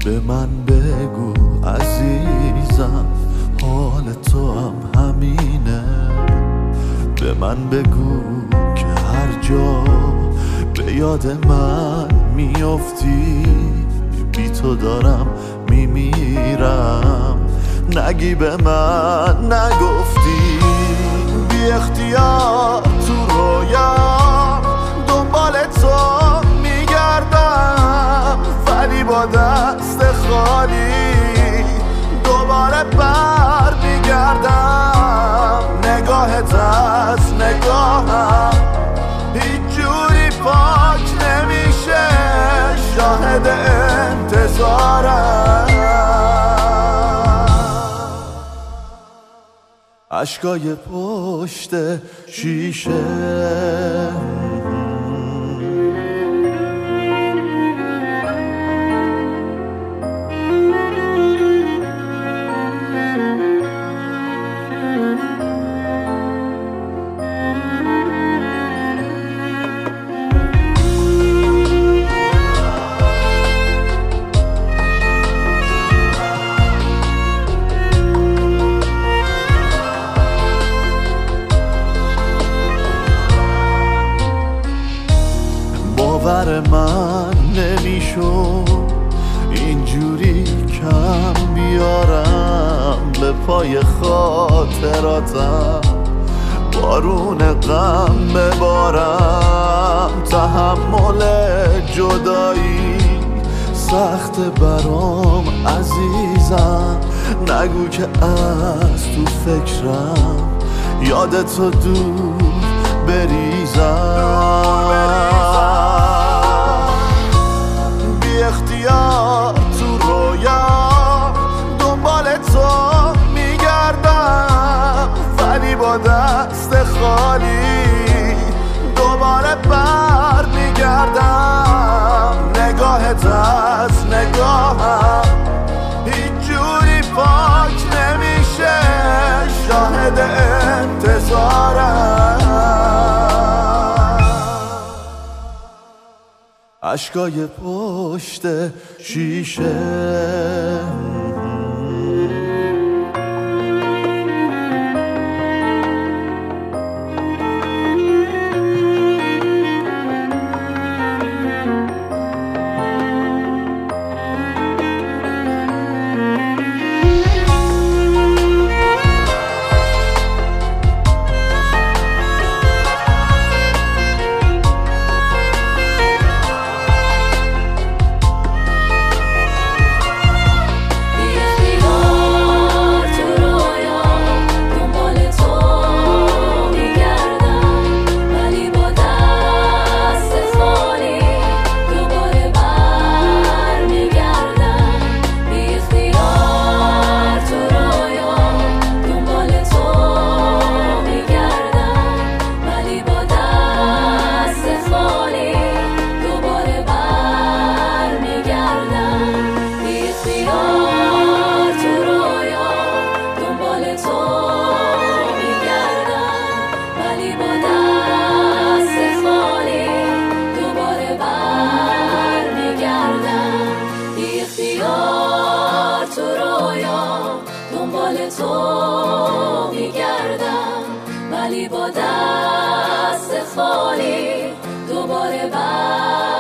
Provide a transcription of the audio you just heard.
به من بگو عزیزم حال تو هم همینه. به من بگو که هر جا به یاد من میافتی بی تو دارم میمیرم. نگی به من نگفتی بی اختیار تو رویام دنبال تو میگردم، ولی با دست خالی دوباره بر میگردم. نگاهت از نگاهم هیچ جوری پاک نمیشه، شاهد انتظارم. اشکای پشت شیشه باور من نمیشد اینجوری کم بیارم به پای خاطراتم، بارون غم ببارم. تحمل جدایی سخت برام عزیزم، نگو که از تو فکرم یادتو دور بریزم. بی اختیار تو رویام دنبال تو میگردم، ولی با دست خالی دوباره بر میگردم. نگاهت از نگاهم هیچ جوری پاک نمیشه، شاهد انتظارم. اشکای پشت شیشه تو میگردم، ولی با دست خالی دوباره